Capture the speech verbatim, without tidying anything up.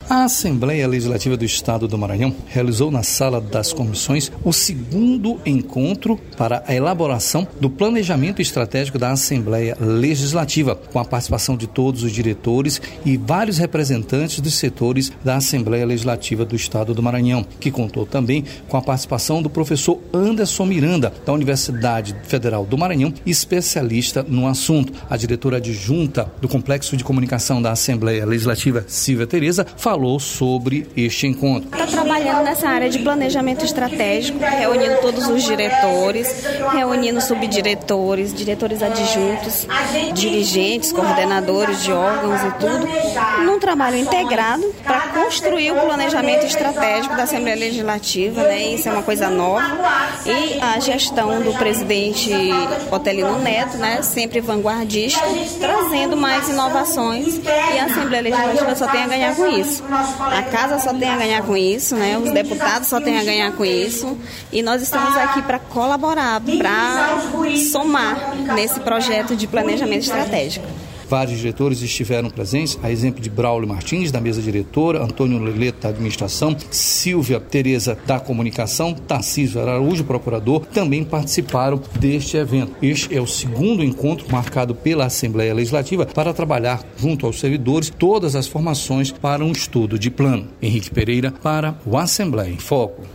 A Assembleia Legislativa do Estado do Maranhão realizou na Sala das Comissões o segundo encontro para a elaboração do planejamento estratégico da Assembleia Legislativa, com a participação de todos os diretores e vários representantes dos setores da Assembleia Legislativa do Estado do Maranhão, que contou também com a participação do professor Anderson Miranda, da Universidade Federal do Maranhão, especialista no assunto. A diretora adjunta do Complexo de Comunicação da Assembleia Legislativa, Silvia Tereza, falou sobre este encontro. Está trabalhando nessa área de planejamento estratégico, reunindo todos os diretores, reunindo subdiretores, diretores adjuntos, dirigentes, coordenadores de órgãos e tudo, num trabalho integrado para construir o planejamento estratégico da Assembleia Legislativa, né? Isso é uma coisa nova. E a gestão do presidente Otelino Neto, né? Sempre vanguardista, trazendo mais inovações, e a Assembleia Legislativa só tem a ganhar com isso. A casa só tem a ganhar com isso, né? Os deputados só têm a ganhar com isso, e nós estamos aqui para colaborar, para somar nesse projeto de planejamento estratégico. Vários diretores estiveram presentes, a exemplo de Braulio Martins, da mesa diretora, Antônio Leleto, da administração, Silvia Tereza, da comunicação, Tarcísio Araújo, procurador, também participaram deste evento. Este é o segundo encontro marcado pela Assembleia Legislativa para trabalhar junto aos servidores todas as formações para um estudo de plano. Henrique Pereira, para o Assembleia em Foco.